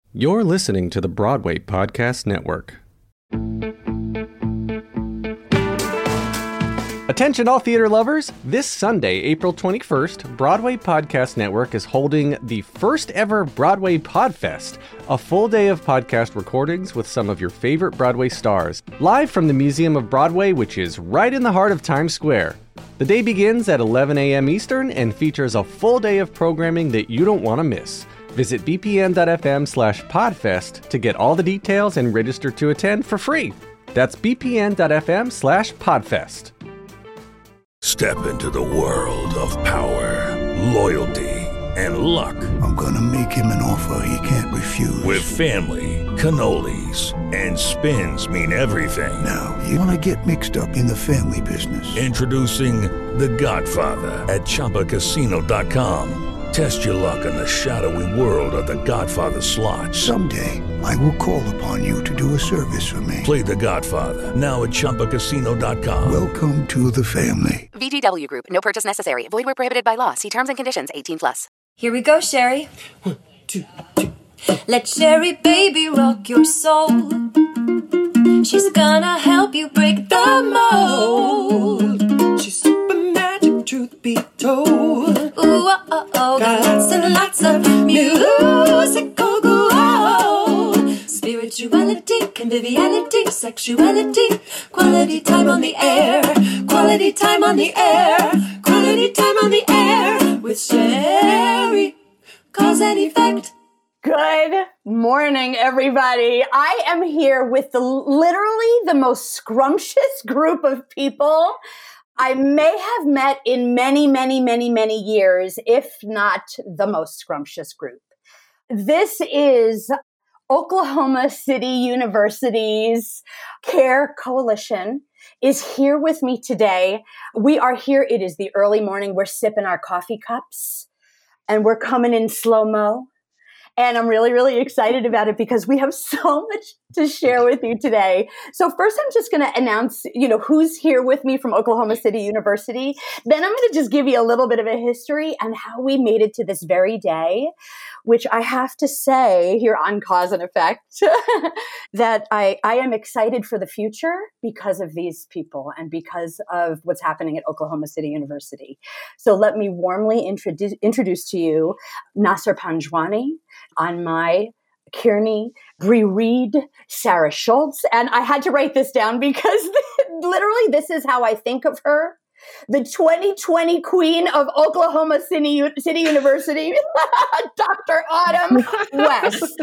You're listening to the Broadway Podcast Network. Attention all theater lovers! This Sunday, April 21st, Broadway Podcast Network is holding the first ever Broadway Podfest, a full day of podcast recordings with some of your favorite Broadway stars, live from the Museum of Broadway, which is right in the heart of Times Square. The day begins at 11 a.m. Eastern and features a full day of programming that you don't want to miss. Visit bpn.fm/podfest to get all the details and register to attend for free. That's bpn.fm/podfest. Step into the world of power, loyalty, and luck. I'm gonna make him an offer he can't refuse. With family, cannolis, and spins mean everything. Now, you wanna get mixed up in the family business. Introducing The Godfather at ChumbaCasino.com. Test your luck in the shadowy world of The Godfather slot. Someday, I will call upon you to do a service for me. Play The Godfather, now at ChumbaCasino.com. Welcome to the family. VGW Group. No purchase necessary. Void where prohibited by law. See terms and conditions. 18+. Here we go, Sherry. 1, 2, 3. Let Sherry baby rock your soul. She's gonna help you break the mold. She's super magic, truth be told. Ooh, oh, oh, oh. Got lots and lots of musical gold. Spirituality, conviviality, sexuality. Quality time on the air. Quality time on the air. Quality time on the air. With Sherry. Cause and effect. Good morning, everybody. I am here with literally the most scrumptious group of people I may have met in many, many, many, many years, if not the most scrumptious group. This is Oklahoma City University's CARE Coalition is here with me today. We are here. It is the early morning. We're sipping our coffee cups and we're coming in slow-mo. And I'm really, really excited about it because we have so much to share with you today. So first, I'm just going to announce, who's here with me from Oklahoma City University. Then I'm going to just give you a little bit of a history and how we made it to this very day, which I have to say here on Cause and Effect that I am excited for the future because of these people and because of what's happening at Oklahoma City University. So let me warmly introduce to you Nasser Panjwani, Anmai Kearney, Bree Reed, Sarah Schultz. And I had to write this down because literally this is how I think of her. The 2020 queen of Oklahoma City University, Dr. Autumn West.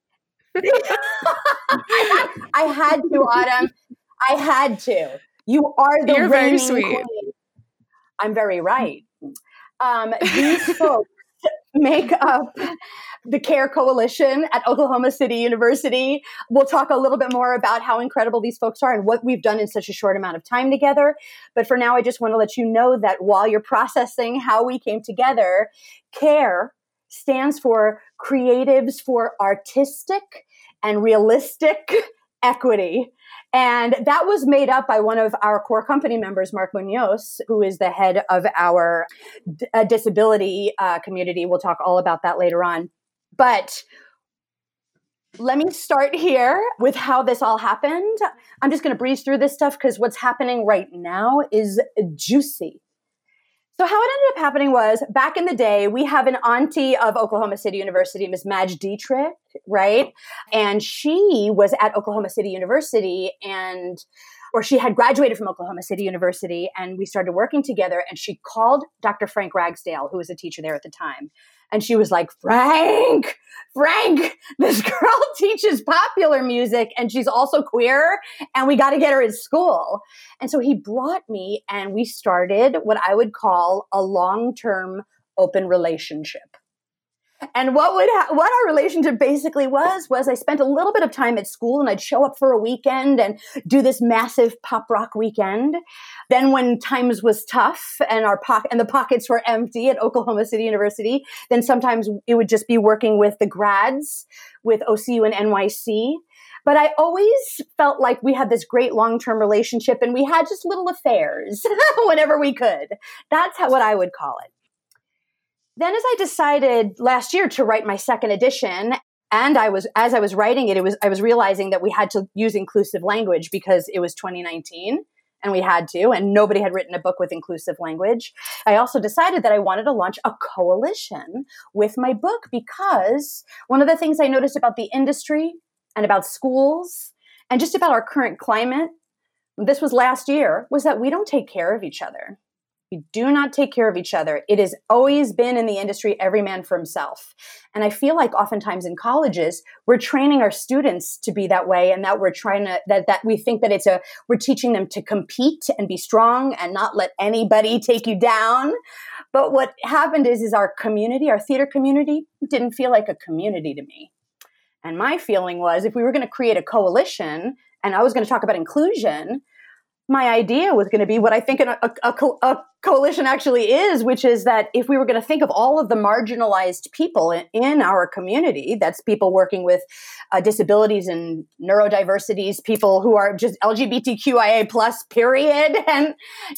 I had to, Autumn. I had to. You are the You're reigning very sweet. queen. I'm very right. These folks make up the CARE Coalition at Oklahoma City University. We'll talk a little bit more about how incredible these folks are and what we've done in such a short amount of time together. But for now, I just want to let you know that while you're processing how we came together, CARE stands for Creatives for Artistic and Realistic Equity. And that was made up by one of our core company members, Mark Munoz, who is the head of our disability community. We'll talk all about that later on. But let me start here with how this all happened. I'm just going to breeze through this stuff because what's happening right now is juicy. So how it ended up happening was back in the day, we have an auntie of Oklahoma City University, Ms. Madge Dietrich, right? And she was at Oklahoma City University or she had graduated from Oklahoma City University, and we started working together, and she called Dr. Frank Ragsdale, who was a teacher there at the time. And she was like, Frank, this girl teaches popular music and she's also queer and we got to get her in school. And so he brought me and we started what I would call a long-term open relationship. And what our relationship basically was I spent a little bit of time at school and I'd show up for a weekend and do this massive pop rock weekend. Then when times was tough and the pockets were empty at Oklahoma City University, then sometimes it would just be working with the grads with OCU and NYC. But I always felt like we had this great long-term relationship and we had just little affairs whenever we could. That's what I would call it. Then as I decided last year to write my second edition, And as I was writing it, I was realizing that we had to use inclusive language because it was 2019 and we had to, and nobody had written a book with inclusive language. I also decided that I wanted to launch a coalition with my book because one of the things I noticed about the industry and about schools and just about our current climate, this was last year, was that we don't take care of each other. We do not take care of each other. It has always been in the industry, every man for himself. And I feel like oftentimes in colleges, we're training our students to be that way, and that we're trying to, that we think that we're teaching them to compete and be strong and not let anybody take you down. But what happened is our community, our theater community, didn't feel like a community to me. And my feeling was if we were going to create a coalition and I was going to talk about inclusion, my idea was going to be what I think a coalition actually is, which is that if we were going to think of all of the marginalized people in our community, that's people working with disabilities and neurodiversities, people who are just LGBTQIA plus, period, and,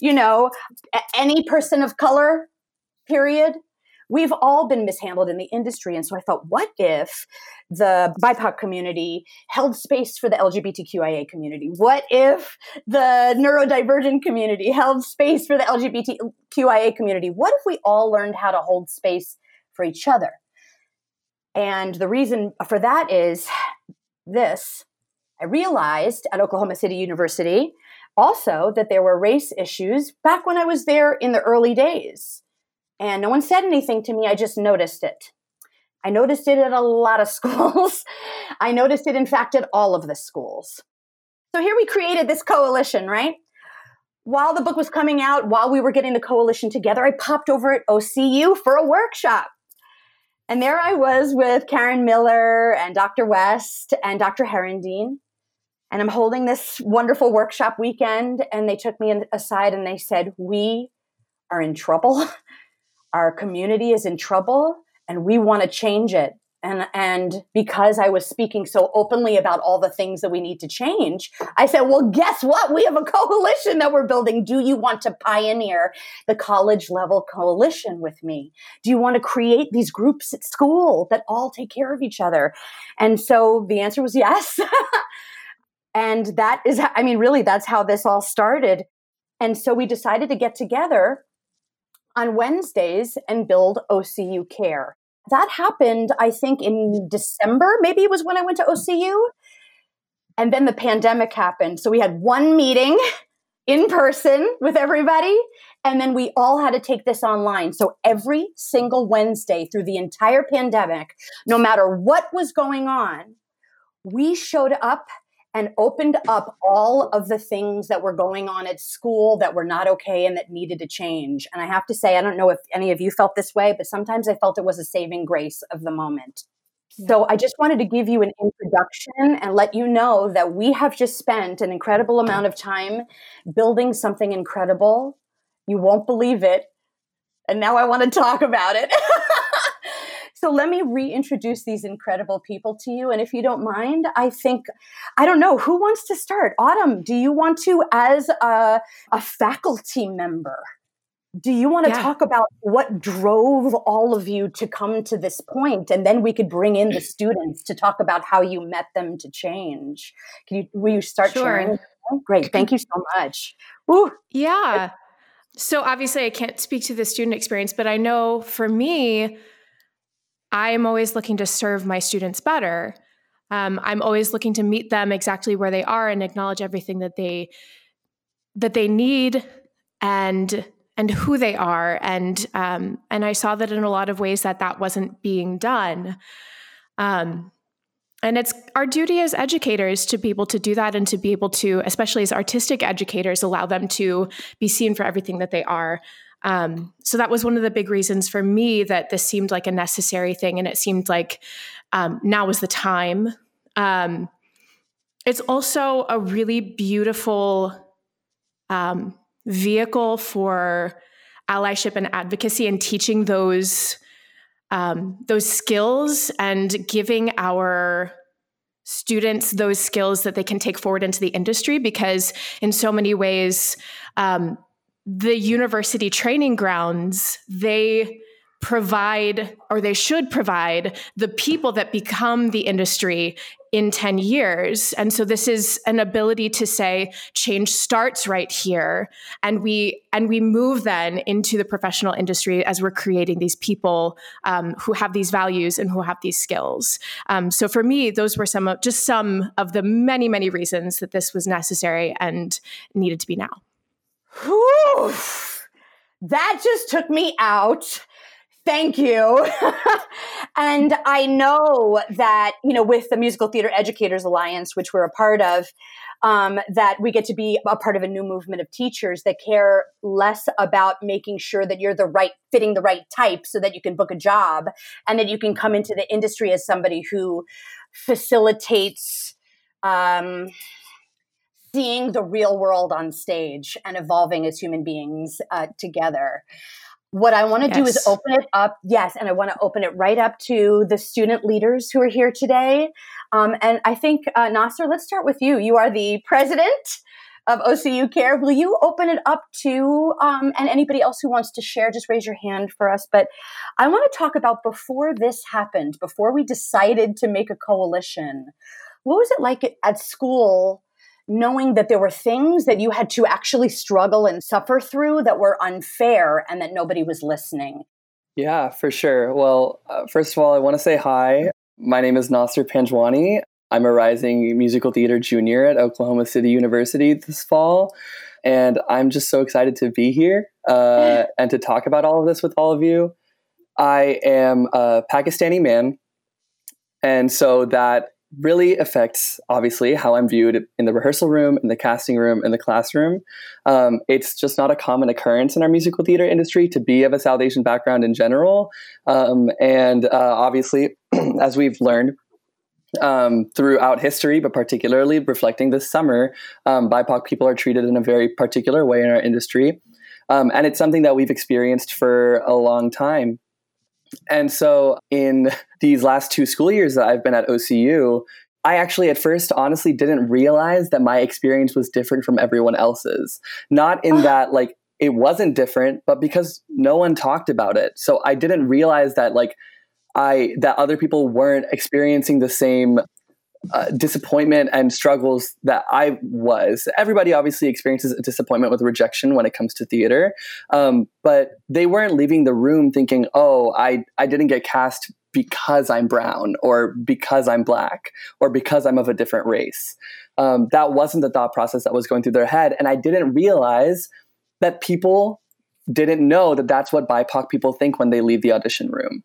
any person of color, period. We've all been mishandled in the industry. And so I thought, what if the BIPOC community held space for the LGBTQIA community? What if the neurodivergent community held space for the LGBTQIA community? What if we all learned how to hold space for each other? And the reason for that is this. I realized at Oklahoma City University also that there were race issues back when I was there in the early days. And no one said anything to me. I just noticed it. I noticed it at a lot of schools. I noticed it, in fact, at all of the schools. So here we created this coalition, right? While the book was coming out, while we were getting the coalition together, I popped over at OCU for a workshop. And there I was with Karen Miller and Dr. West and Dr. Herendeen. And I'm holding this wonderful workshop weekend. And they took me aside and they said, we are in trouble. Our community is in trouble and we want to change it. And because I was speaking so openly about all the things that we need to change, I said, well, guess what? We have a coalition that we're building. Do you want to pioneer the college level coalition with me? Do you want to create these groups at school that all take care of each other? And so the answer was yes. And that is, really, that's how this all started. And so we decided to get together on Wednesdays and build OCU Care. That happened, I think, in December. Maybe it was when I went to OCU. And then the pandemic happened. So we had one meeting in person with everybody. And then we all had to take this online. So every single Wednesday through the entire pandemic, no matter what was going on, we showed up and opened up all of the things that were going on at school that were not okay and that needed to change. And I have to say, I don't know if any of you felt this way, but sometimes I felt it was a saving grace of the moment. So I just wanted to give you an introduction and let you know that we have just spent an incredible amount of time building something incredible. You won't believe it. And now I want to talk about it. So let me reintroduce these incredible people to you. And if you don't mind, I don't know, who wants to start? Autumn, do you want to, as a faculty member, do you want to talk about what drove all of you to come to this point? And then we could bring in the students to talk about how you met them to change. Will you start sharing? Great. Thank you so much. Ooh. Yeah. So obviously I can't speak to the student experience, but I know for me, I'm always looking to serve my students better. I'm always looking to meet them exactly where they are and acknowledge everything that they need and who they are. And I saw that in a lot of ways that wasn't being done. And it's our duty as educators to be able to do that and to be able to, especially as artistic educators, allow them to be seen for everything that they are. So that was one of the big reasons for me that this seemed like a necessary thing. And it seemed like now was the time. It's also a really beautiful vehicle for allyship and advocacy and teaching those skills and giving our students those skills that they can take forward into the industry, because in so many ways, the university training grounds, they provide, or they should provide, the people that become the industry in 10 years. And so this is an ability to say change starts right here. And we move then into the professional industry as we're creating these people who have these values and who have these skills. So for me, those were some of the many, many reasons that this was necessary and needed to be now. Whew. That just took me out. Thank you. And I know that, with the Musical Theater Educators Alliance, which we're a part of, that we get to be a part of a new movement of teachers that care less about making sure that you're fitting the right type so that you can book a job and that you can come into the industry as somebody who facilitates seeing the real world on stage and evolving as human beings together. What I want to do is open it up. Yes. And I want to open it right up to the student leaders who are here today. And I think, Nasser, let's start with you. You are the president of OCU Care. Will you open it up to, and anybody else who wants to share, just raise your hand for us. But I want to talk about before this happened, before we decided to make a coalition, what was it like at school, knowing that there were things that you had to actually struggle and suffer through that were unfair and that nobody was listening? Yeah, for sure. Well, first of all, I want to say hi. My name is Nasser Panjwani. I'm a rising musical theater junior at Oklahoma City University this fall. And I'm just so excited to be here and to talk about all of this with all of you. I am a Pakistani man. And so that really affects, obviously, how I'm viewed in the rehearsal room, in the casting room, in the classroom. It's just not a common occurrence in our musical theater industry to be of a South Asian background in general. And obviously, as we've learned throughout history, but particularly reflecting this summer, BIPOC people are treated in a very particular way in our industry. And it's something that we've experienced for a long time. And so in these last 2 school years that I've been at OCU, I actually at first honestly didn't realize that my experience was different from everyone else's. Not in that it wasn't different, but because no one talked about it. So I didn't realize that that other people weren't experiencing the same disappointment and struggles that I was. Everybody obviously experiences a disappointment with rejection when it comes to theater, but they weren't leaving the room thinking, oh, I didn't get cast because I'm brown or because I'm black or because I'm of a different race. That wasn't the thought process that was going through their head. And I didn't realize that people didn't know that that's what BIPOC people think when they leave the audition room.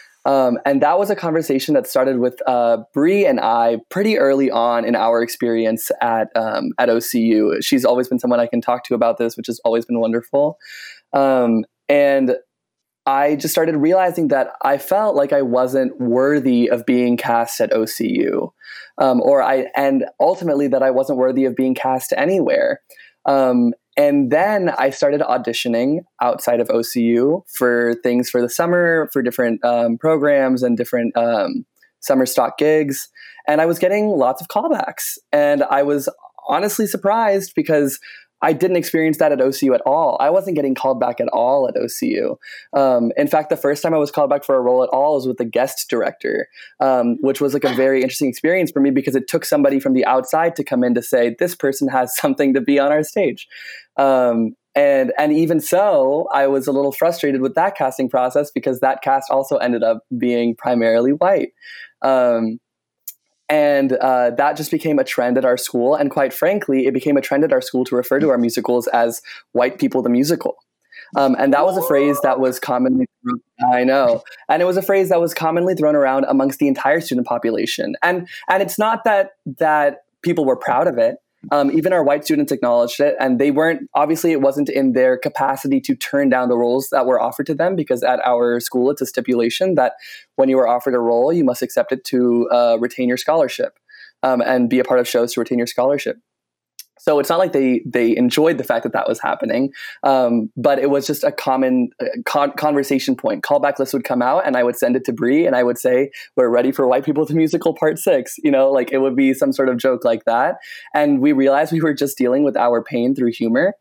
And that was a conversation that started with Bree and I pretty early on in our experience at OCU. She's always been someone I can talk to about this, which has always been wonderful. And I just started realizing that I felt like I wasn't worthy of being cast at OCU, and ultimately that I wasn't worthy of being cast anywhere. And then I started auditioning outside of OCU for things for the summer, for different programs and different summer stock gigs. And I was getting lots of callbacks. And I was honestly surprised because I didn't experience that at OCU at all. I wasn't getting called back at all at OCU. In fact, the first time I was called back for a role at all was with the guest director, which was a very interesting experience for me because it took somebody from the outside to come in to say, this person has something to be on our stage. And even so, I was a little frustrated with that casting process because that cast also ended up being primarily white. And that just became a trend at our school. And quite frankly, it became a trend at our school to refer to our musicals as White People the Musical. And that was a phrase that was commonly, I know. And it was a phrase that was commonly thrown around amongst the entire student population. And it's not that people were proud of it. Even our white students acknowledged it, and they weren't, obviously it wasn't in their capacity to turn down the roles that were offered to them, because at our school, it's a stipulation that when you are offered a role, you must accept it to retain your scholarship and be a part of shows to retain your scholarship. So it's not like they enjoyed the fact that was happening, but it was just a common conversation point. Callback list would come out, and I would send it to Bree, and I would say, "We're ready for White People the Musical Part 6." It would be some sort of joke like that. And we realized we were just dealing with our pain through humor.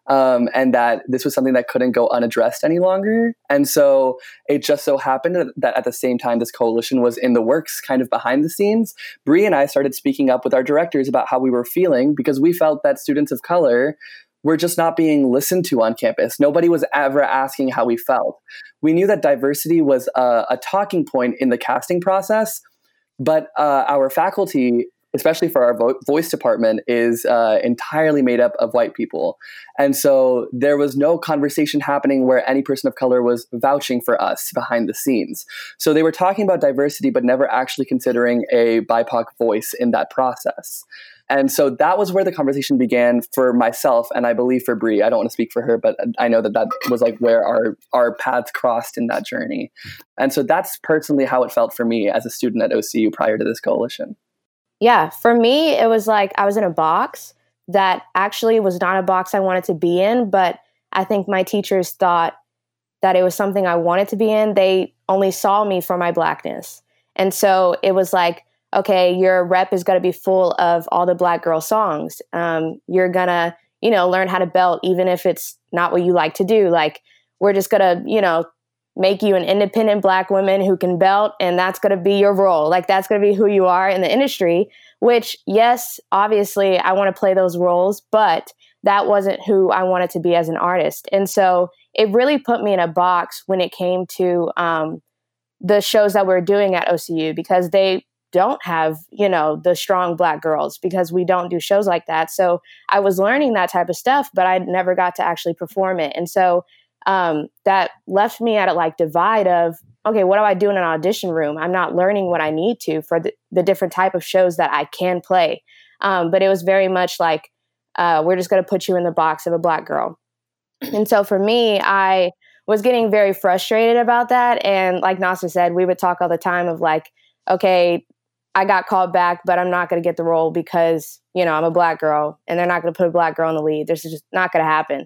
and that this was something that couldn't go unaddressed any longer. And so it just so happened that at the same time this coalition was in the works, kind of behind the scenes, Bree and I started speaking up with our directors about how we were feeling, because we felt that students of color were just not being listened to on campus. Nobody was ever asking how we felt. We knew that diversity was a talking point in the casting process, but our faculty, especially for our voice department, is entirely made up of white people. And so there was no conversation happening where any person of color was vouching for us behind the scenes. So they were talking about diversity, but never actually considering a BIPOC voice in that process. And so that was where the conversation began for myself, and I believe for Bree. I don't want to speak for her, but I know that was like where our paths crossed in that journey. And so that's personally how it felt for me as a student at OCU prior to this coalition. Yeah, for me, it was like I was in a box that actually was not a box I wanted to be in, but I think my teachers thought that it was something I wanted to be in. They only saw me for my Blackness. And so it was like, okay, your rep is going to be full of all the Black girl songs. You're going to, learn how to belt, even if it's not what you like to do. Like, we're just going to, make you an independent Black woman who can belt, and that's going to be your role. Like, that's going to be who you are in the industry, which, yes, obviously I want to play those roles, but that wasn't who I wanted to be as an artist. And so it really put me in a box when it came to the shows that we're doing at OCU, because they don't have, the strong Black girls, because we don't do shows like that. So I was learning that type of stuff, but I never got to actually perform it. And so that left me at a divide of, okay, what do I do in an audition room? I'm not learning what I need to for the different type of shows that I can play. But it was very much like, we're just going to put you in the box of a Black girl. And so for me, I was getting very frustrated about that. And like Nasser said, we would talk all the time of like, okay, I got called back, but I'm not going to get the role because, I'm a Black girl, and they're not going to put a Black girl in the lead. This is just not going to happen.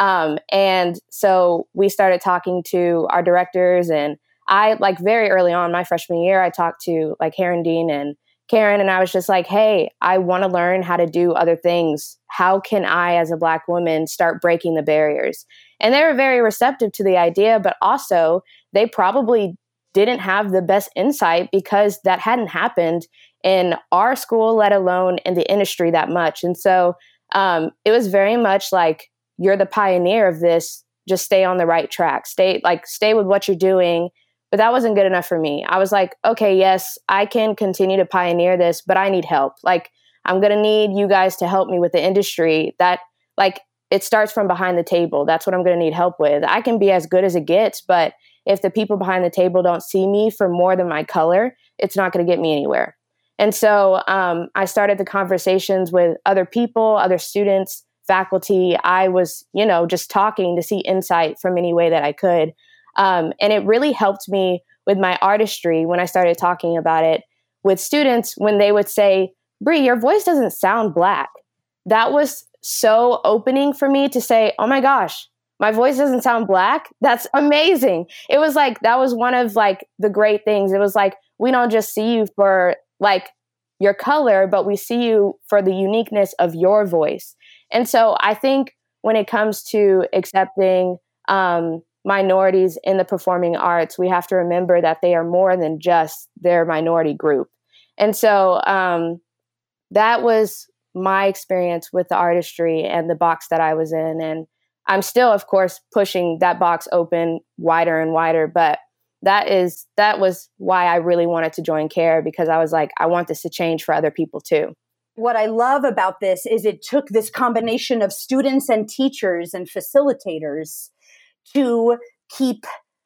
And so we started talking to our directors, and I, very early on, my freshman year, I talked to Heron Dean and Karen, and I was just like, hey, I want to learn how to do other things. How can I, as a Black woman, start breaking the barriers? And they were very receptive to the idea, but also they probably didn't have the best insight because that hadn't happened in our school, let alone in the industry that much. And so it was very much like, you're the pioneer of this, just stay on the right track, stay with what you're doing. But that wasn't good enough for me. I was like, okay, yes, I can continue to pioneer this, but I need help. I'm going to need you guys to help me with the industry that it starts from behind the table. That's what I'm going to need help with. I can be as good as it gets, but if the people behind the table don't see me for more than my color, it's not going to get me anywhere. And so I started the conversations with other people, other students, faculty. I was, just talking to see insight from any way that I could. And it really helped me with my artistry when I started talking about it with students, when they would say, Bree, your voice doesn't sound Black. That was so opening for me to say, oh my gosh, my voice doesn't sound Black. That's amazing. It was that was one of the great things. It was we don't just see you for your color, but we see you for the uniqueness of your voice. And so I think when it comes to accepting minorities in the performing arts, we have to remember that they are more than just their minority group. And so that was my experience with the artistry and the box that I was in. And I'm still, of course, pushing that box open wider and wider. But that was why I really wanted to join CARE, because I was like, I want this to change for other people too. What I love about this is it took this combination of students and teachers and facilitators to keep,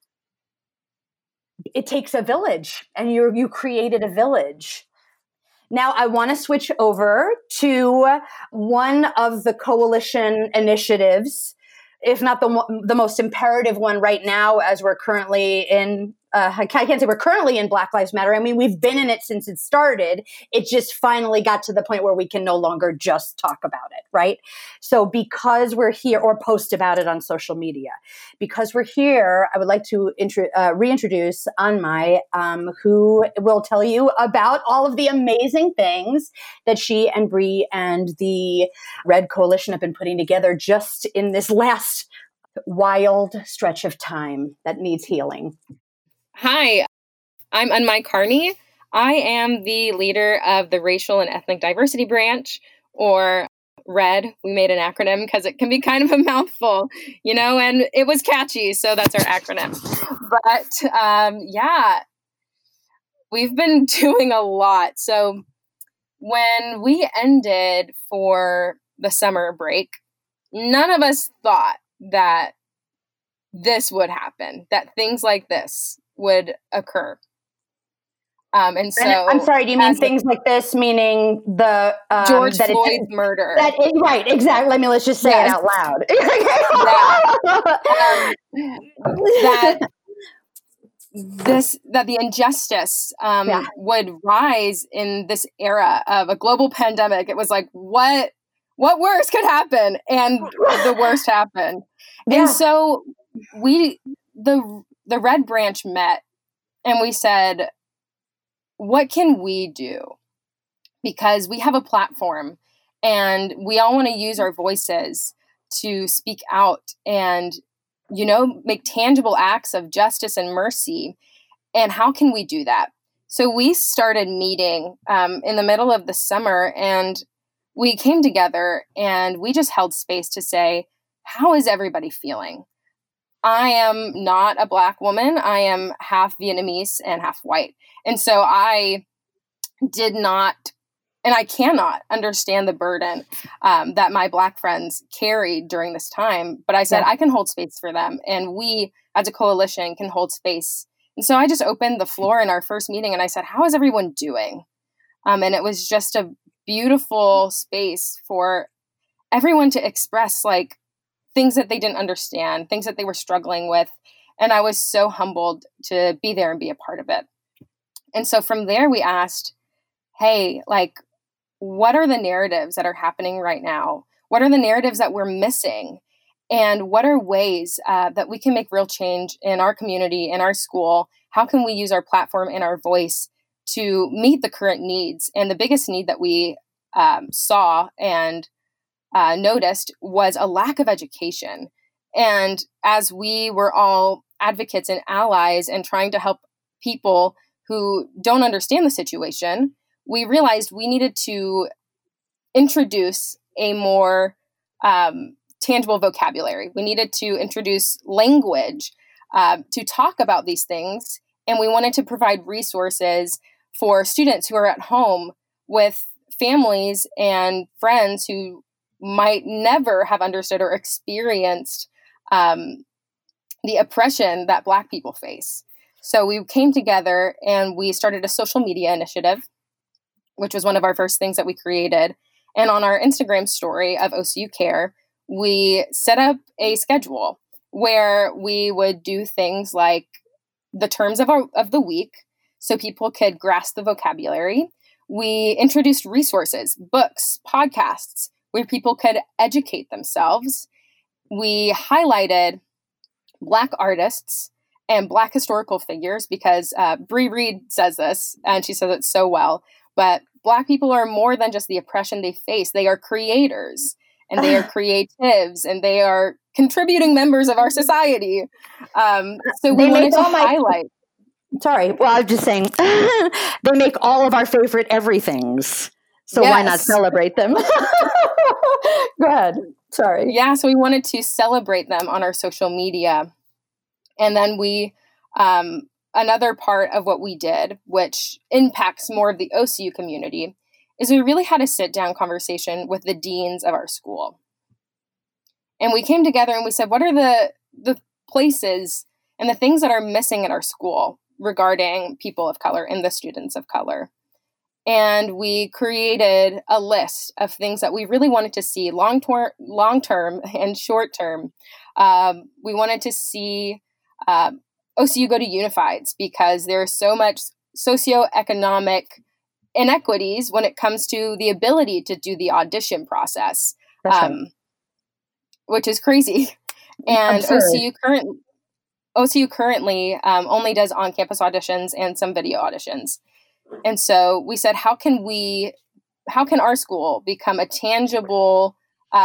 it takes a village, and you created a village. Now I want to switch over to one of the coalition initiatives, if not the most imperative one right now, as we're currently in I can't say we're currently in Black Lives Matter. I mean, we've been in it since it started. It just finally got to the point where we can no longer just talk about it, right? So because we're here, or post about it on social media, because we're here, I would like to reintroduce Anmai, who will tell you about all of the amazing things that she and Bree and the Red Coalition have been putting together just in this last wild stretch of time that needs healing. Hi, I'm Anmai Carney. I am the leader of the Racial and Ethnic Diversity Branch, or RED. We made an acronym because it can be kind of a mouthful, and it was catchy, so that's our acronym. But we've been doing a lot. So when we ended for the summer break, none of us thought that this would happen, that things like this would occur. And so, I'm sorry, do you mean things like this, meaning the George Floyd's murder? Right, exactly. I mean, let's just say it out loud. That the injustice would rise in this era of a global pandemic. It was like, what worse could happen? And the worst happened. Yeah. And so the Red Branch met and we said, what can we do? Because we have a platform and we all want to use our voices to speak out and, make tangible acts of justice and mercy. And how can we do that? So we started meeting in the middle of the summer, and we came together and we just held space to say, how is everybody feeling? I am not a Black woman. I am half Vietnamese and half white. And so I did not, and I cannot understand the burden that my Black friends carried during this time. But I said, I can hold space for them. And we, as a coalition, can hold space. And so I just opened the floor in our first meeting and I said, how is everyone doing? And it was just a beautiful space for everyone to express things that they didn't understand, things that they were struggling with. And I was so humbled to be there and be a part of it. And so from there, we asked, hey, what are the narratives that are happening right now? What are the narratives that we're missing? And what are ways that we can make real change in our community, in our school? How can we use our platform and our voice to meet the current needs? And the biggest need that we saw and noticed was a lack of education. And as we were all advocates and allies and trying to help people who don't understand the situation, we realized we needed to introduce a more tangible vocabulary. We needed to introduce language to talk about these things. And we wanted to provide resources for students who are at home with families and friends who might never have understood or experienced the oppression that Black people face. So we came together and we started a social media initiative, which was one of our first things that we created. And on our Instagram story of OCU Care, we set up a schedule where we would do things like the terms of the week so people could grasp the vocabulary. We introduced resources, books, podcasts, where people could educate themselves. We highlighted Black artists and Black historical figures because Bree Reed says this, and she says it so well, but Black people are more than just the oppression they face. They are creators, and they are creatives, and they are contributing members of our society. So we wanted to highlight. Sorry, well, I was just saying, they make all of our favorite everythings. So why not celebrate them? Go ahead. Sorry. Yeah, so we wanted to celebrate them on our social media. And then we, another part of what we did, which impacts more of the OCU community, is we really had a sit-down conversation with the deans of our school. And we came together and we said, what are the places and the things that are missing in our school regarding people of color and the students of color? And we created a list of things that we really wanted to see long-term and short-term. We wanted to see OCU go to Unifieds because there's so much socioeconomic inequities when it comes to the ability to do the audition process, which is crazy. And OCU currently only does on-campus auditions and some video auditions. And so we said, how can our school become a tangible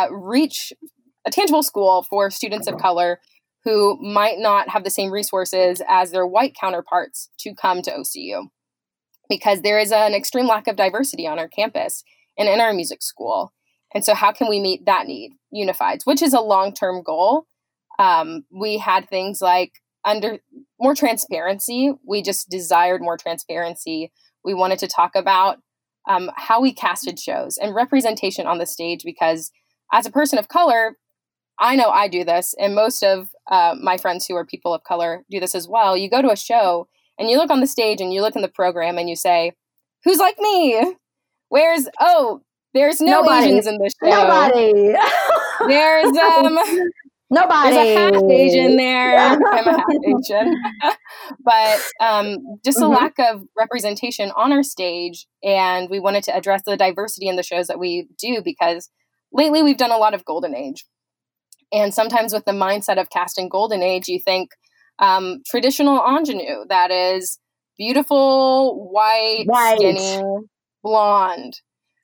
school for students of color who might not have the same resources as their white counterparts to come to OCU? Because there is an extreme lack of diversity on our campus and in our music school. And so how can we meet that need? Unifieds, which is a long-term goal. We had things like more transparency. We just desired more transparency. We wanted to talk about how we casted shows and representation on the stage, because as a person of color, I know I do this, and most of my friends who are people of color do this as well. You go to a show and you look on the stage and you look in the program and you say, who's like me? There's no Nobody. Asians in this show. Nobody. There's Nobody. There's a half Asian there. I'm a half Asian. But just a lack of representation on our stage. And we wanted to address the diversity in the shows that we do, because lately we've done a lot of Golden Age. And sometimes with the mindset of casting Golden Age, you think traditional ingenue, that is beautiful, white, skinny, blonde.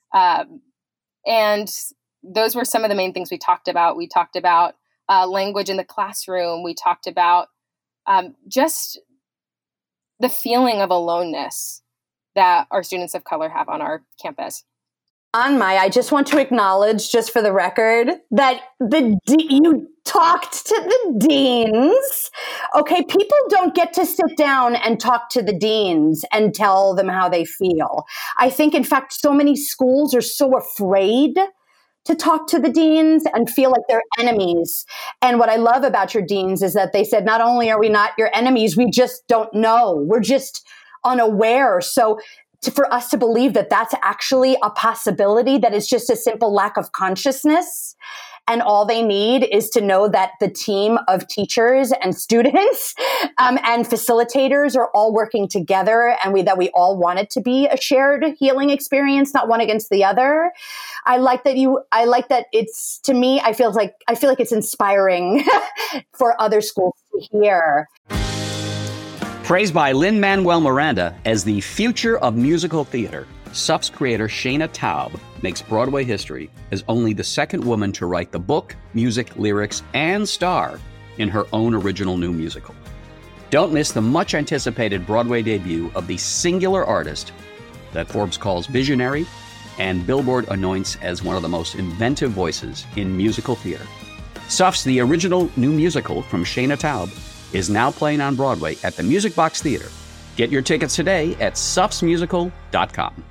And those were some of the main things we talked about. We talked about language in the classroom. We talked about just the feeling of aloneness that our students of color have on our campus. Anmai, I just want to acknowledge, just for the record, that you talked to the deans. Okay, people don't get to sit down and talk to the deans and tell them how they feel. I think, in fact, so many schools are so afraid to talk to the deans and feel like they're enemies. And what I love about your deans is that they said, not only are we not your enemies, we just don't know. We're just unaware. So for us to believe that that's actually a possibility, that is just a simple lack of consciousness. And all they need is to know that the team of teachers and students and facilitators are all working together, and that we all want it to be a shared healing experience, not one against the other. I like that it's, to me, I feel like it's inspiring for other schools to hear. Praised by Lin-Manuel Miranda as the future of musical theater, SUF's creator Shayna Taub makes Broadway history as only the second woman to write the book, music, lyrics, and star in her own original new musical. Don't miss the much-anticipated Broadway debut of the singular artist that Forbes calls visionary and Billboard anoints as one of the most inventive voices in musical theater. SUF's The Original New Musical from Shayna Taub is now playing on Broadway at the Music Box Theater. Get your tickets today at sufsmusical.com.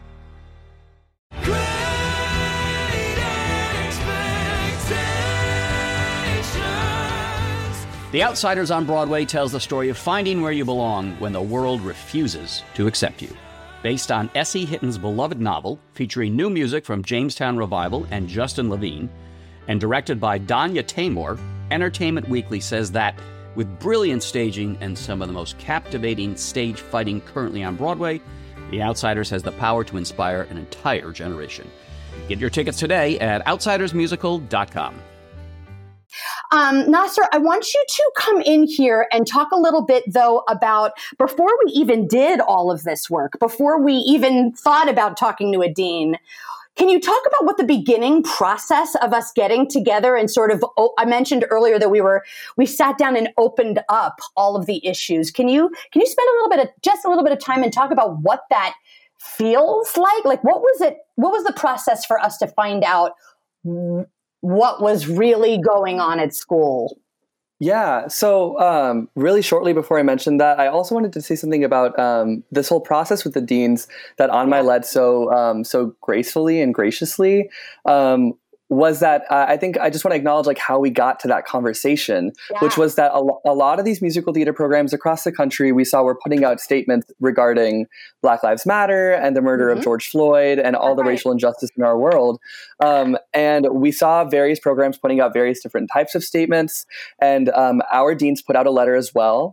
The Outsiders on Broadway tells the story of finding where you belong when the world refuses to accept you. Based on S.E. Hitton's beloved novel, featuring new music from Jamestown Revival and Justin Levine, and directed by Danya Taymor, Entertainment Weekly says that with brilliant staging and some of the most captivating stage fighting currently on Broadway, The Outsiders has the power to inspire an entire generation. Get your tickets today at outsidersmusical.com. Nasser, I want you to come in here and talk a little bit, though, about before we even did all of this work, before we even thought about talking to a dean, can you talk about what the beginning process of us getting together and sort of, I mentioned earlier that we sat down and opened up all of the issues. Can you spend a little bit of time and talk about what that feels like? Like, what was the process for us to find out what was really going on at school? Yeah. So really shortly before I mentioned that, I also wanted to say something about this whole process with the deans that Anmai led so gracefully and graciously. Was that I think I just want to acknowledge like how we got to that conversation, which was that a lot of these musical theater programs across the country we saw were putting out statements regarding Black Lives Matter and the murder of George Floyd and all the racial injustice in our world. And we saw various programs putting out various different types of statements. And our deans put out a letter as well.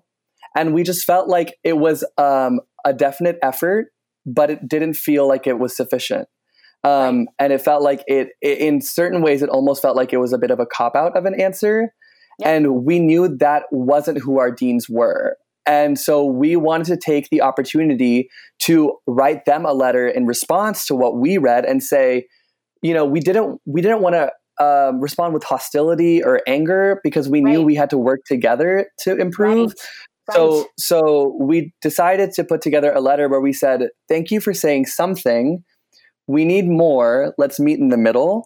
And we just felt like it was a definite effort, but it didn't feel like it was sufficient. And it felt like it, in certain ways, it almost felt like it was a bit of a cop-out of an answer. Yep. And we knew that wasn't who our deans were. And so we wanted to take the opportunity to write them a letter in response to what we read and say, we didn't want to respond with hostility or anger, because we knew we had to work together to improve. Right. So we decided to put together a letter where we said, thank you for saying something. We need more. Let's meet in the middle.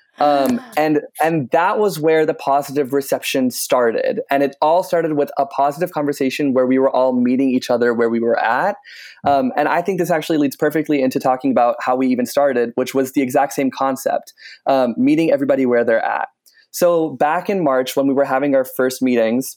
And that was where the positive reception started. And it all started with a positive conversation where we were all meeting each other where we were at. And I think this actually leads perfectly into talking about how we even started, which was the exact same concept, meeting everybody where they're at. So back in March, when we were having our first meetings,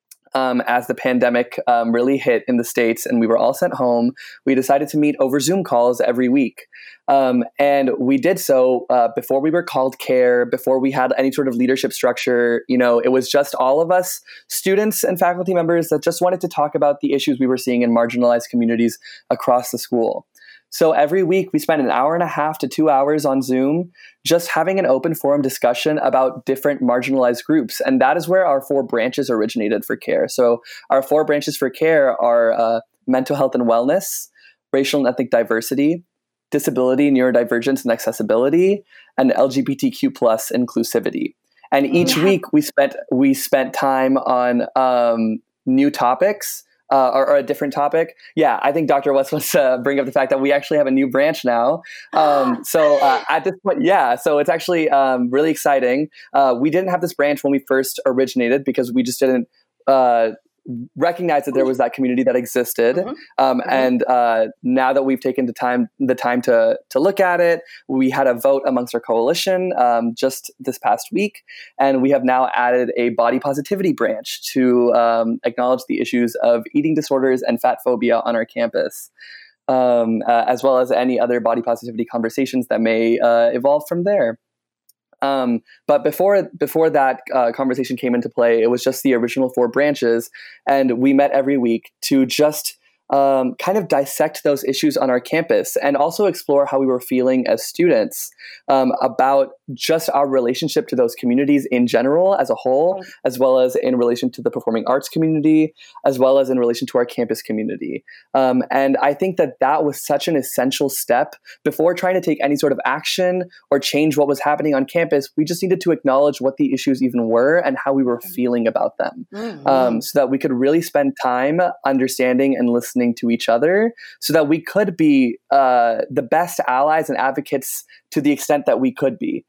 as the pandemic really hit in the States and we were all sent home, we decided to meet over Zoom calls every week. And we did so before we were called CARE, before we had any sort of leadership structure. It was just all of us, students and faculty members, that just wanted to talk about the issues we were seeing in marginalized communities across the school. So every week we spent 1.5 to 2 hours on Zoom, just having an open forum discussion about different marginalized groups. And that is where our 4 branches originated for CARE. So our 4 branches for CARE are mental health and wellness, racial and ethnic diversity, disability, neurodivergence and accessibility, and LGBTQ plus inclusivity. And each week we spent time on new topics. Or a different topic. Yeah, I think Dr. West wants to bring up the fact that we actually have a new branch now. So at this point, so it's actually really exciting. We didn't have this branch when we first originated because we just didn't recognize that there was that community that existed. And now that we've taken the time to look at it, we had a vote amongst our coalition just this past week, and we have now added a body positivity branch to acknowledge the issues of eating disorders and fat phobia on our campus, as well as any other body positivity conversations that may evolve from there. But before that conversation came into play, it was just the original 4 branches, and we met every week to just kind of dissect those issues on our campus and also explore how we were feeling as students about just our relationship to those communities in general as a whole, as well as in relation to the performing arts community, as well as in relation to our campus community. And I think that was such an essential step. Before trying to take any sort of action or change what was happening on campus, we just needed to acknowledge what the issues even were and how we were feeling about them, so that we could really spend time understanding and listening to each other, so that we could be the best allies and advocates to the extent that we could be.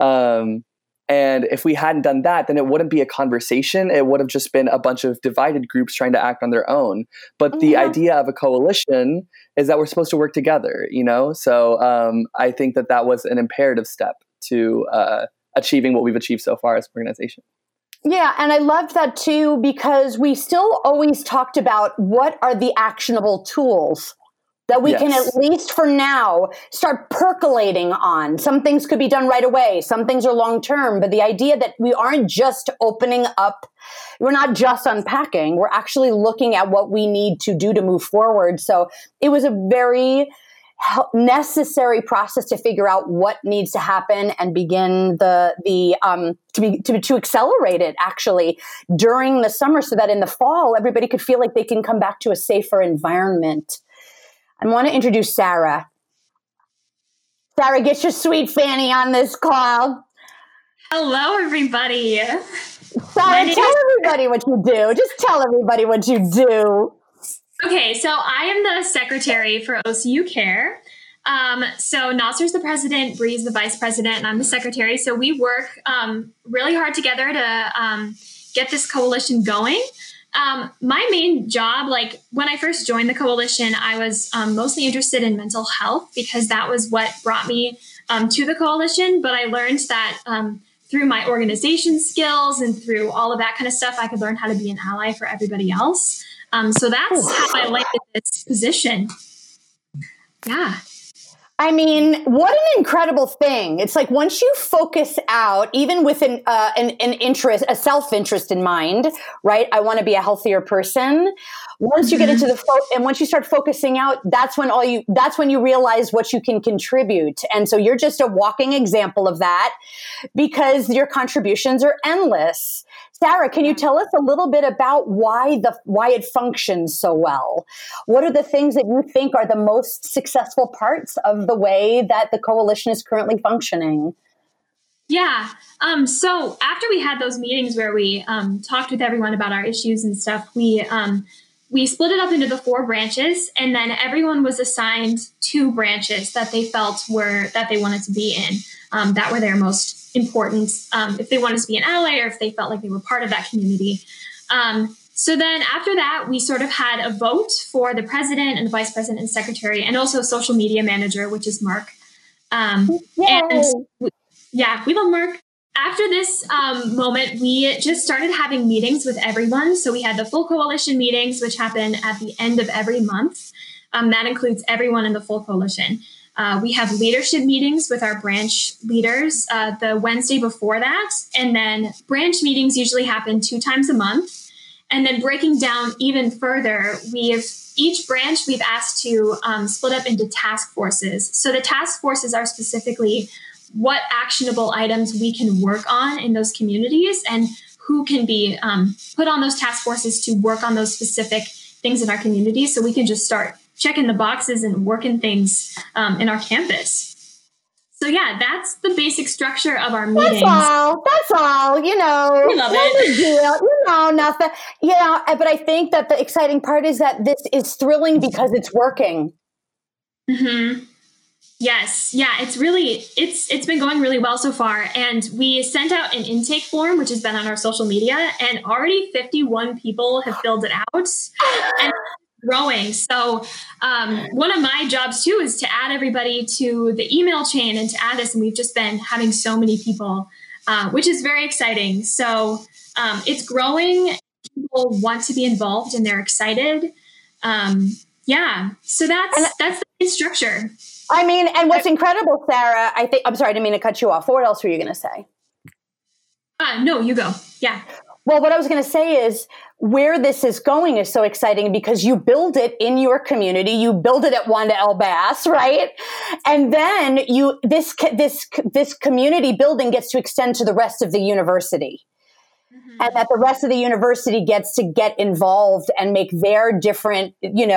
And if we hadn't done that, then it wouldn't be a conversation. It would have just been a bunch of divided groups trying to act on their own. But the idea of a coalition is that we're supposed to work together, So I think that was an imperative step to achieving what we've achieved so far as an organization. Yeah, and I loved that too, because we still always talked about what are the actionable tools that we can at least for now start percolating on. Some things could be done right away. Some things are long-term, but the idea that we aren't just opening up, we're not just unpacking, we're actually looking at what we need to do to move forward. So it was a very necessary process to figure out what needs to happen and begin to accelerate it actually during the summer, so that in the fall everybody could feel like they can come back to a safer environment. I want to introduce Sarah. Sarah, get your sweet fanny on this call. Hello, everybody. Sarah, tell everybody what you do. Just tell everybody what you do. Okay, so I am the secretary for OCU CARE. So Nasser's the president, Bree's the vice president, and I'm the secretary. So we work really hard together to get this coalition going. My main job, like when I first joined the coalition, I was mostly interested in mental health because that was what brought me to the coalition. But I learned that through my organization skills and through all of that kind of stuff, I could learn how to be an ally for everybody else. So that's how I landed this position. Yeah. I mean, what an incredible thing. It's like once you focus out, even with an interest, a self-interest in mind, right? I want to be a healthier person. Once you get into and once you start focusing out, that's when you realize what you can contribute. And so you're just a walking example of that because your contributions are endless. Sarah, can you tell us a little bit about why it functions so well? What are the things that you think are the most successful parts of the way that the coalition is currently functioning? Yeah. So after we had those meetings where we talked with everyone about our issues and stuff, we split it up into the 4 branches, and then everyone was assigned 2 branches that they felt that they wanted to be in, that were their most important, if they wanted to be an ally or if they felt like they were part of that community. So then after that, we sort of had a vote for the president and the vice president and secretary, and also social media manager, which is Mark. And yeah, we love Mark. After this moment, we just started having meetings with everyone. So we had the full coalition meetings, which happen at the end of every month. That includes everyone in the full coalition. We have leadership meetings with our branch leaders the Wednesday before that. And then branch meetings usually happen 2 times a month. And then breaking down even further, each branch we've asked to split up into task forces. So the task forces are specifically what actionable items we can work on in those communities and who can be put on those task forces to work on those specific things in our community, so we can just start checking the boxes and working things in our campus. So yeah, that's the basic structure of our meetings. That's all, We love it. Nothing. But I think that the exciting part is that this is thrilling because it's working. Mm-hmm. Yes. Yeah. It's been going really well so far. And we sent out an intake form, which has been on our social media, and already 51 people have filled it out and growing. So one of my jobs too is to add everybody to the email chain and to add this. And we've just been having so many people, which is very exciting. So it's growing. People want to be involved and they're excited. So that's the main structure. I mean, and what's incredible, Sarah, I'm sorry, I didn't mean to cut you off. What else were you going to say? No, you go. Yeah. Well, what I was going to say is where this is going is so exciting because you build it in your community. You build it at Wanda L. Bass, right? And then this community building gets to extend to the rest of the university. Mm-hmm. And that the rest of the university gets to get involved and make their different,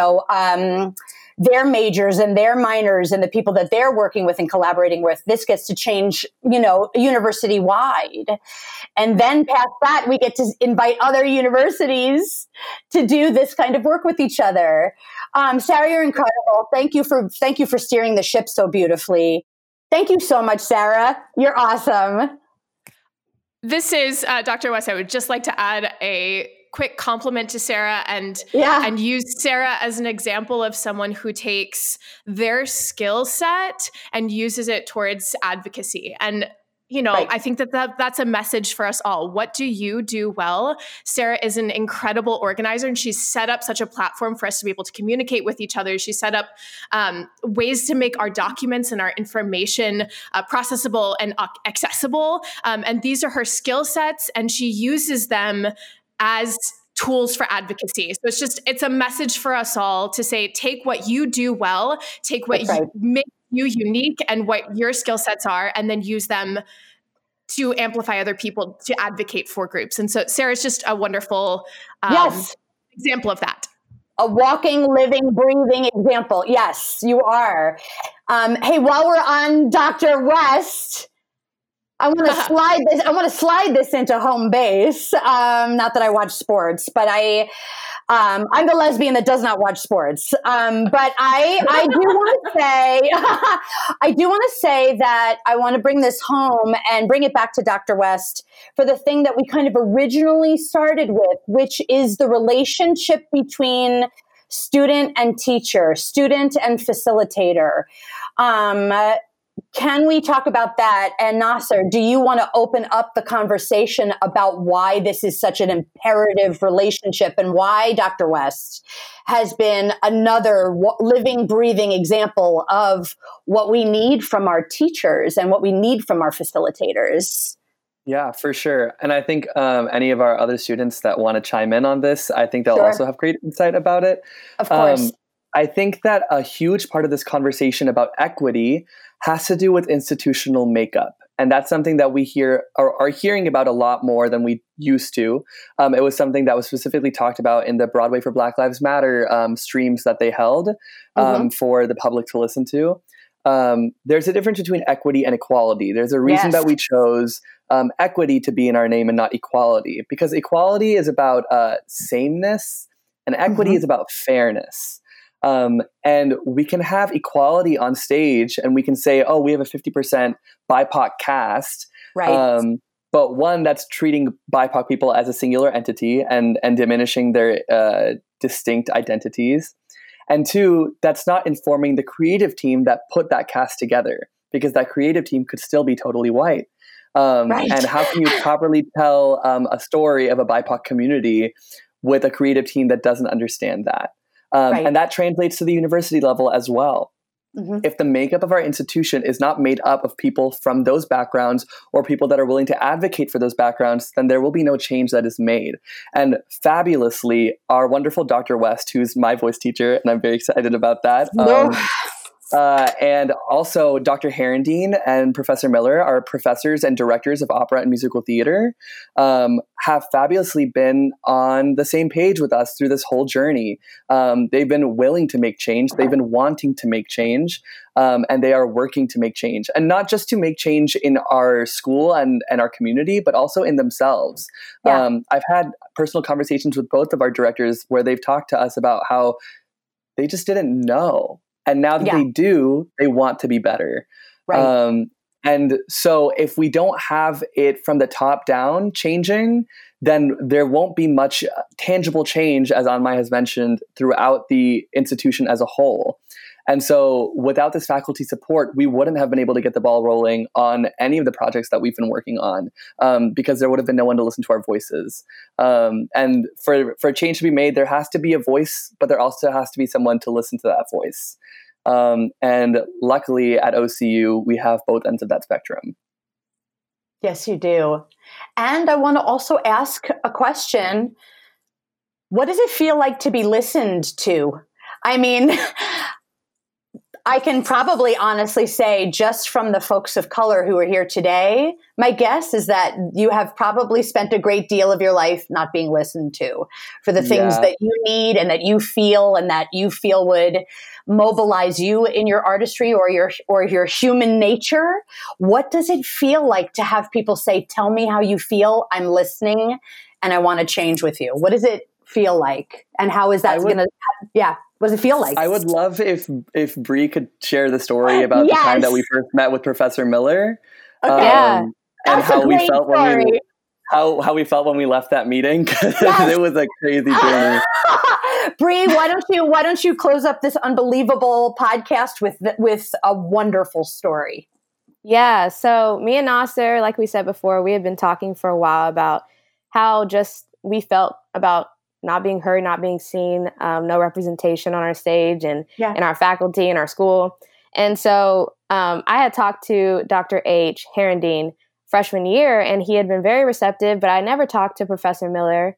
their majors and their minors and the people that they're working with and collaborating with. This gets to change, university wide. And then past that, we get to invite other universities to do this kind of work with each other. Sarah, you're incredible. Thank you for steering the ship so beautifully. Thank you so much, Sarah. You're awesome. This is Dr. West. I would just like to add a quick compliment to Sarah and use Sarah as an example of someone who takes their skill set and uses it towards advocacy. And, right. I think that's a message for us all. What do you do well? Sarah is an incredible organizer, and she's set up such a platform for us to be able to communicate with each other. She set up ways to make our documents and our information processable and accessible. And these are her skill sets, and she uses them as tools for advocacy. So it's a message for us all to say, take what you do well, take what makes you unique and what your skill sets are, and then use them to amplify other people to advocate for groups. And so Sarah's just a wonderful example of that. A walking, living, breathing example. Yes, you are. Hey, while we're on Dr. West, I want to slide this into home base. Not that I watch sports, but I'm the lesbian that does not watch sports. But I do want to say that I want to bring this home and bring it back to Dr. West for the thing that we kind of originally started with, which is the relationship between student and teacher, student and facilitator. Can we talk about that? And Nasser, do you want to open up the conversation about why this is such an imperative relationship and why Dr. West has been another living, breathing example of what we need from our teachers and what we need from our facilitators? Yeah, for sure. And I think any of our other students that want to chime in on this, I think they'll also have great insight about it. Of course. I think that a huge part of this conversation about equity has to do with institutional makeup. And that's something that we are hearing about a lot more than we used to. It was something that was specifically talked about in the Broadway for Black Lives Matter streams that they held for the public to listen to. There's a difference between equity and equality. There's a reason that we chose equity to be in our name and not equality, because equality is about sameness and equity is about fairness. And we can have equality on stage and we can say, oh, we have a 50% BIPOC cast. Right. But one, that's treating BIPOC people as a singular entity and diminishing their distinct identities. And two, that's not informing the creative team that put that cast together, because that creative team could still be totally white. And how can you properly tell a story of a BIPOC community with a creative team that doesn't understand that? And that translates to the university level as well. If the makeup of our institution is not made up of people from those backgrounds or people that are willing to advocate for those backgrounds, then there will be no change that is made. And fabulously, our wonderful Dr. West, who's my voice teacher, and I'm very excited about that. And also Dr. Herendeen and Professor Miller, our professors and directors of opera and musical theater, have fabulously been on the same page with us through this whole journey. They've been willing to make change. They've been wanting to make change. And they are working to make change. And not just to make change in our school and our community, but also in themselves. I've had personal conversations with both of our directors where they've talked to us about how they just didn't know. And now that they do, they want to be better. And so if we don't have it from the top down changing, then there won't be much tangible change, as Anmai has mentioned, throughout the institution as a whole. And so without this faculty support, we wouldn't have been able to get the ball rolling on any of the projects that we've been working on, because there would have been no one to listen to our voices. And for change to be made, there has to be a voice, but there also has to be someone to listen to that voice. And luckily at OCU, we have both ends of that spectrum. Yes, you do. And I want to also ask a question. What does it feel like to be listened to? I mean, I can probably honestly say, just from the folks of color who are here today, my guess is that you have probably spent a great deal of your life not being listened to for the things that you need and that you feel would mobilize you in your artistry or your human nature. What does it feel like to have people say, tell me how you feel, I'm listening, and I want to change with you? What does it feel like? And how is that going to, what does it feel like? I would love if Bree could share the story about the time that we first met with Professor Miller. Okay. And how we felt how we felt when we left that meeting. It was a crazy journey. Bree, why don't you close up this unbelievable podcast with a wonderful story? Yeah. So me and Nasser, like we said before, we had been talking for a while about how just we felt about not being heard, not being seen, no representation on our stage and in our faculty and our school. And so I had talked to Dr. H. Herendeen freshman year, and he had been very receptive, but I never talked to Professor Miller.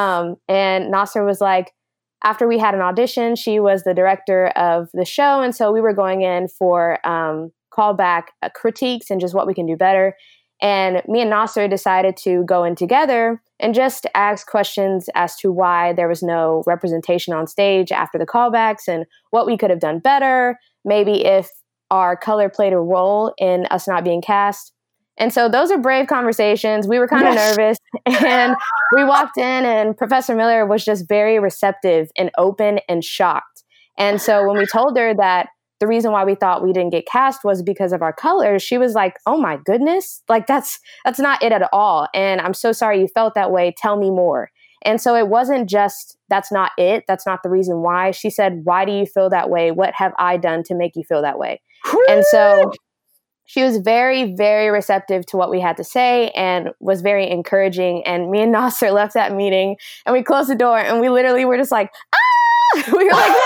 And Nasser was like, after we had an audition, she was the director of the show. And so we were going in for callback critiques and just what we can do better. And me and Nasser decided to go in together and just ask questions as to why there was no representation on stage after the callbacks and what we could have done better, maybe if our color played a role in us not being cast. And so those are brave conversations. We were kind of nervous, and we walked in and Professor Miller was just very receptive and open and shocked. And so when we told her that the reason why we thought we didn't get cast was because of our colors, she was like, oh my goodness, like that's not it at all. And I'm so sorry you felt that way. Tell me more. And so it wasn't just, that's not it. That's not the reason why. She said, why do you feel that way? What have I done to make you feel that way? And so she was very, very receptive to what we had to say and was very encouraging. And me and Nasser left that meeting and we closed the door and we literally were just like, ah! We were like,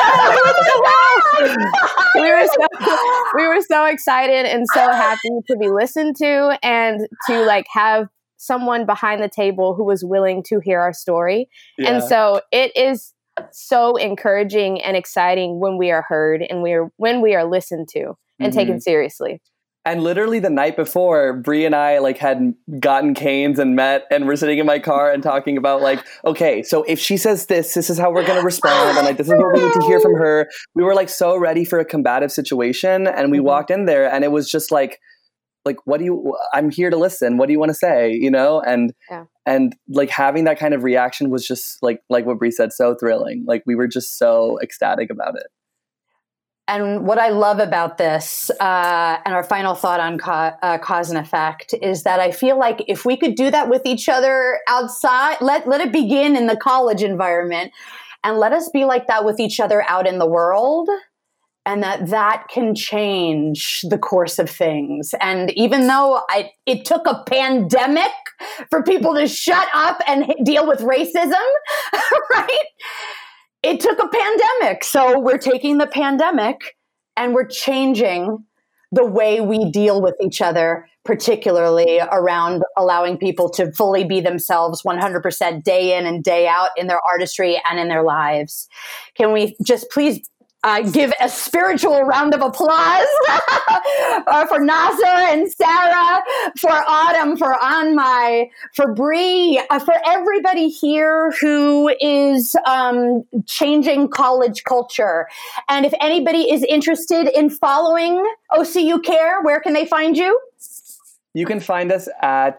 we were so excited and so happy to be listened to and to like have someone behind the table who was willing to hear our story. Yeah. And so it is so encouraging and exciting when we are heard and when we are listened to and taken seriously. And literally the night before, Bree and I like had gotten canes and met and we're sitting in my car and talking about like, okay, so if she says this is how we're going to respond. And like, this is what we need to hear from her. We were like so ready for a combative situation. And we walked in there and it was just like, I'm here to listen. What do you want to say? You know? And like having that kind of reaction was just like what Bree said, so thrilling. Like we were just so ecstatic about it. And what I love about this, and our final thought on cause and effect, is that I feel like if we could do that with each other outside, let it begin in the college environment, and let us be like that with each other out in the world, and that can change the course of things. And even though it took a pandemic for people to shut up and deal with racism, right? It took a pandemic. So we're taking the pandemic and we're changing the way we deal with each other, particularly around allowing people to fully be themselves 100% day in and day out in their artistry and in their lives. Can we just please give a spiritual round of applause for Nasser and Sarah, for Autumn, for Anmai, for Bree, for everybody here who is changing college culture. And if anybody is interested in following OCU Care, where can they find you? You can find us at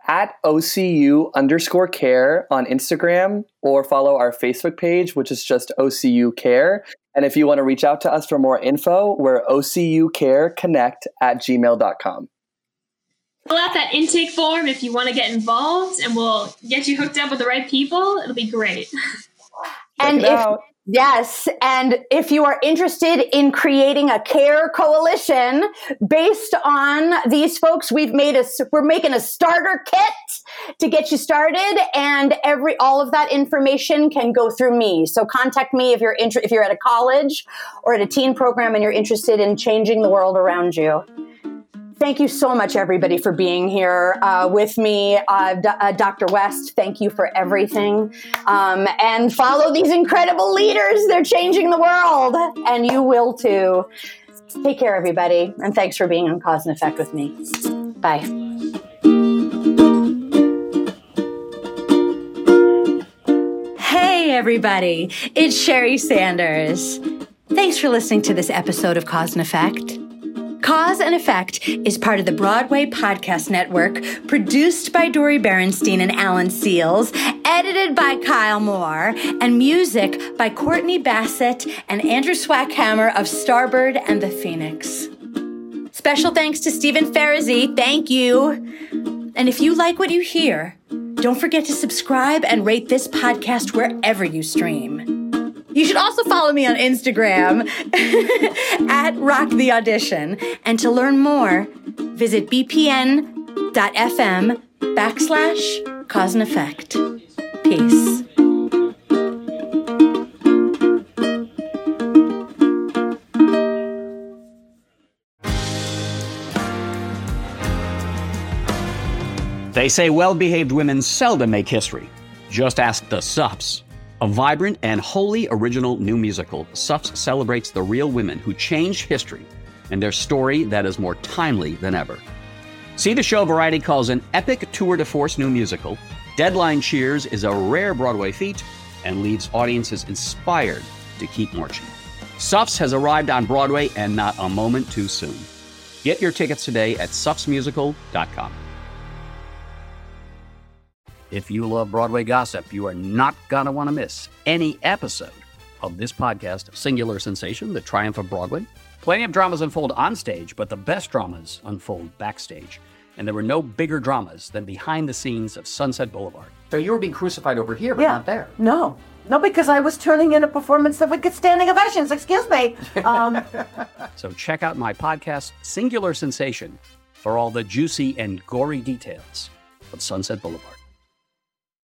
OCU_care on Instagram or follow our Facebook page, which is just OCU Care. And if you want to reach out to us for more info, we're OCUCareConnect@gmail.com. Fill out that intake form if you want to get involved, and we'll get you hooked up with the right people. It'll be great. And if you are interested in creating a care coalition based on these folks, we're making a starter kit to get you started, and all of that information can go through me. So contact me if you're at a college or at a teen program and you're interested in changing the world around you. Thank you so much, everybody, for being here with me. Dr. West, thank you for everything. And follow these incredible leaders. They're changing the world, and you will too. Take care, everybody, and thanks for being on Cause and Effect with me. Bye. Hey, everybody. It's Sherry Sanders. Thanks for listening to this episode of Cause and Effect. Cause and Effect is part of the Broadway Podcast Network, produced by Dori Berenstein and Alan Seals, edited by Kyle Moore, and music by Courtney Bassett and Andrew Swackhammer of Starbird and the Phoenix. Special thanks to Stephen Farazi. Thank you. And if you like what you hear, don't forget to subscribe and rate this podcast wherever you stream. You should also follow me on Instagram at RockTheAudition. And to learn more, visit bpn.fm/cause and effect. Peace. They say well-behaved women seldom make history. Just ask the Suffs. A vibrant and wholly original new musical, Suffs celebrates the real women who changed history and their story that is more timely than ever. See the show Variety calls an epic tour de force new musical. Deadline cheers is a rare Broadway feat and leaves audiences inspired to keep marching. Suffs has arrived on Broadway and not a moment too soon. Get your tickets today at suffsmusical.com. If you love Broadway gossip, you are not going to want to miss any episode of this podcast, Singular Sensation, The Triumph of Broadway. Plenty of dramas unfold on stage, but the best dramas unfold backstage. And there were no bigger dramas than behind the scenes of Sunset Boulevard. So you were being crucified over here, but not there. No. No, because I was turning in a performance that would get standing ovations. Excuse me. So check out my podcast, Singular Sensation, for all the juicy and gory details of Sunset Boulevard.